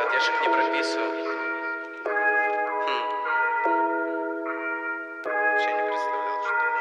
бывает, я же их не прописываю. Вообще не представлял,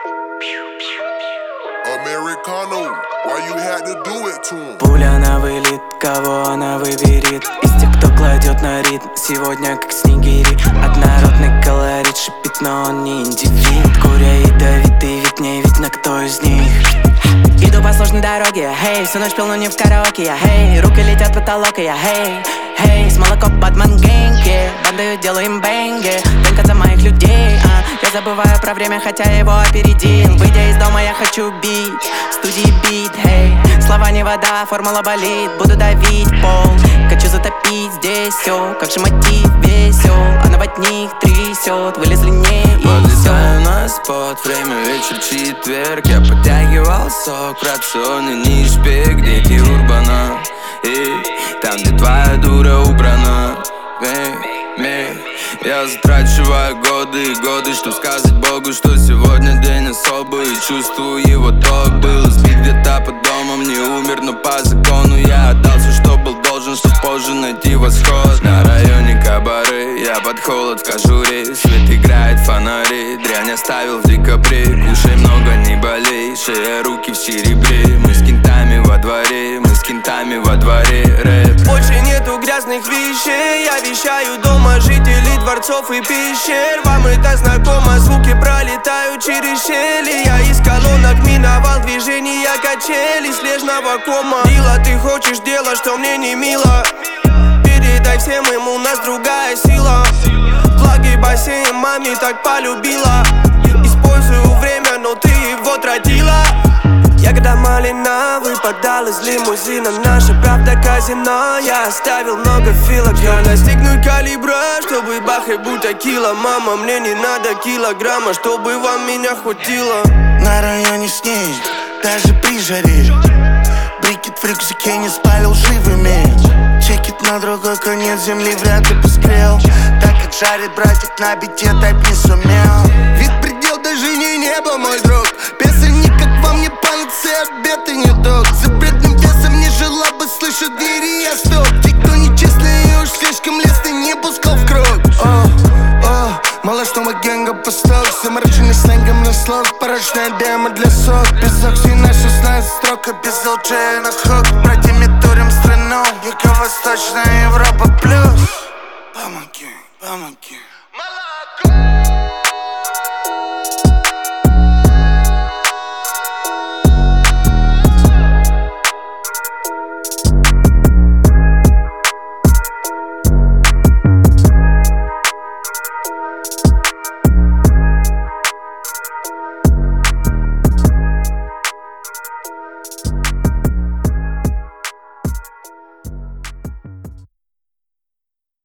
что Americano, why you had to do it to him? Пуля на вылет, кого она выберет? Из тех, кто кладет на ритм, сегодня как снегири. Однородный колорит шипит, но он не индивид. Куря ядовитый вид, не видно, кто из них. Иду по сложной дороге, хей, всю ночь пил, но не в караоке, я, хей. Руки летят в потолок, и я, хей, хей. С молоком под мангеньки, бандою делаем бенги. Только за моих людей, я забываю про время, хотя его опередил. Выйдя из дома, я хочу бить, в студии бит, хей. Слова не вода, формула болит, буду давить пол. Хочу затопить здесь все, как же мотив весел. Она в одних трясет, вылезли не и подлетаю на спот, время вечер четверг. Я подтягивал сок, в рационе не шпик. Дети урбана, и там, где твоя дура убрана. Я затрачиваю годы и годы, чтоб сказать Богу, что сегодня день особый. И чувствую его ток. Был сбит где-то под домом, не умер, но по закону я отдался, что был должен, чтоб позже найти восход. На районе кабары, я под холод в кожуре. Свет играет фонари, дрянь оставил в декабре. Кушай много, не болей, шея, руки в серебре. Мы с кентами во дворе, мы с кентами во дворе. Рэп. Больше нету грязных вещей, я вещаю дома жителей дворцов и пещер. Вам это знакомо, звуки пролетают через щели. Я из колонок миновал движения качели снежного кома. Дила, ты хочешь делать, что мне не мило. Передай всем им, у нас другая сила. Флаги бассейн маме так полюбила. Использую время, но ты его тратила. Ягода малина выпадал из лимузина. Наша правда казино. Я оставил много филок. Я достигну калибра, чтобы бахать будто кило. Мама, мне не надо килограмма, чтобы вам меня хватило. На районе снег, даже при жаре. Брикет в рюкзаке не спалил живыми. Чекит на другой конец земли вряд ли поспел. Так как жарит братик на бите, тайп не сумел. Вид предел даже не небо, мой друг. Песни как вам не панацея, обед и не док. За бредным весом не жила бы слышать двери, я стоп. Те, кто нечестный уж слишком лестный, не пускал в круг. Малышного генга посток, замороченный сленгом на слог. Порочная демо для сок. Песок, все на 16 строк, без ЛЧ на хок. Братьями турим страну, юго-восточная.